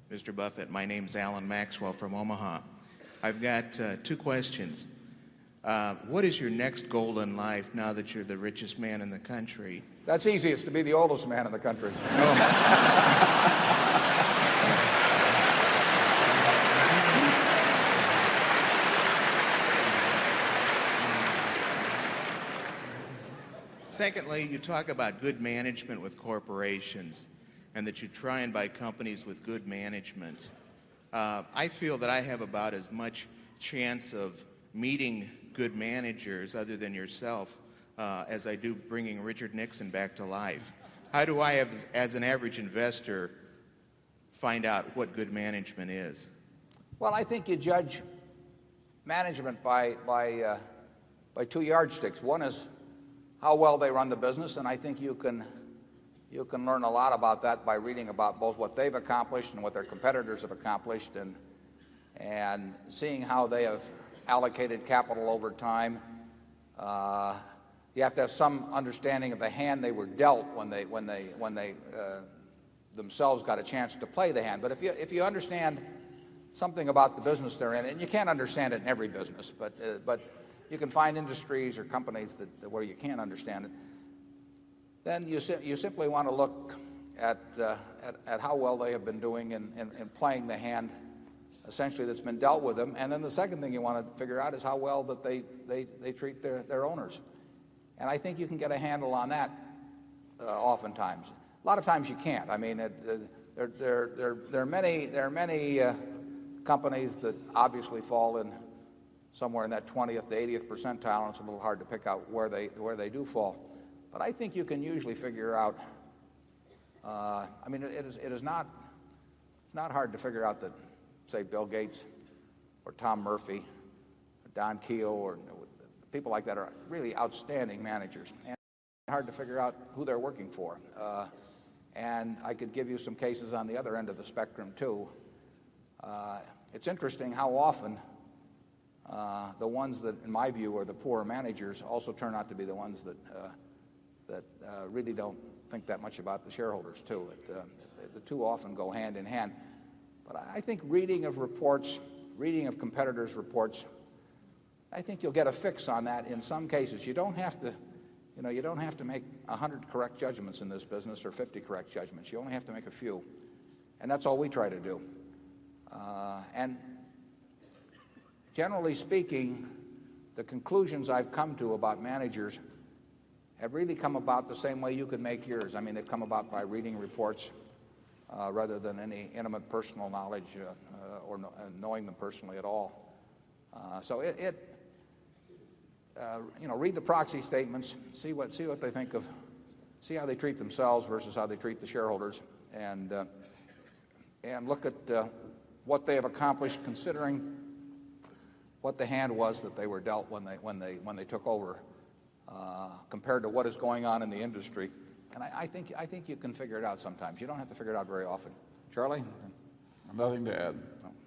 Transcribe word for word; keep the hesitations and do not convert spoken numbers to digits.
Mister Buffett. My name's Alan Maxwell from Omaha. I've got uh, two questions. Uh, what is your next goal in life now that you're the richest man in the country? That's easy. It's to be the oldest man in the country. Secondly, you talk about good management with corporations and that you try and buy companies with good management. Uh, I feel that I have about as much chance of meeting good managers other than yourself uh, as I do bringing Richard Nixon back to life. How do I, as, as an average investor, find out what good management is? Well, I think you judge management by, by, uh, by two yardsticks. One is how well they run the business, and I think you can, you can learn a lot about that by reading about both what they've accomplished and what their competitors have accomplished, and, and seeing how they have allocated capital over time. Uh, you have to have some understanding of the hand they were dealt when they, when they, when they uh, themselves got a chance to play the hand. But if you, if you understand something about the business they're in, and you can't understand it in every business, but, uh, but you can find industries or companies that, that where you can't understand it, then you, si- you simply want to look at, uh, at, at how well they have been doing in, in, in playing the hand essentially that's been dealt with them. And then the second thing you want to figure out is how well that they, they, they treat their, their owners. And I think you can get a handle on that uh, oftentimes. A lot of times you can't. I mean, it, uh, there, there, there, there are many, there are many uh, companies that obviously fall in somewhere in that twentieth to eightieth percentile, and it's a little hard to pick out where they, where they do fall. But I think you can usually figure out, uh, I mean, it is, it is not, it's not hard to figure out that, say, Bill Gates or Tom Murphy or Don Keogh or people like that are really outstanding managers. And it's hard to figure out who they're working for. Uh, and I could give you some cases on the other end of the spectrum, too. Uh, it's interesting how often Uh, the ones that, in my view, are the poor managers also turn out to be the ones that, uh, that uh, really don't think that much about the shareholders, too. It, uh, the two often go hand in hand. But I think reading of reports, reading of competitors' reports, I think you'll get a fix on that in some cases. You don't have to, you know, you don't have to make one hundred correct judgments in this business or fifty correct judgments. You only have to make a few. And that's all we try to do. Uh, and generally speaking, the conclusions I've come to about managers have really come about the same way you could make yours. I mean, they've come about by reading reports uh, rather than any intimate personal knowledge uh, uh, or no, uh, knowing them personally at all. Uh, so it, it uh, you know, read the proxy statements, see what, see what they think of, see how they treat themselves versus how they treat the shareholders, and, uh, and look at uh, what they have accomplished considering what the hand was that they were dealt when they, when they, when they took over uh, compared to what is going on in the industry. And I, I, think, I think you can figure it out sometimes. You don't have to figure it out very often. Charlie? Nothing to add. No.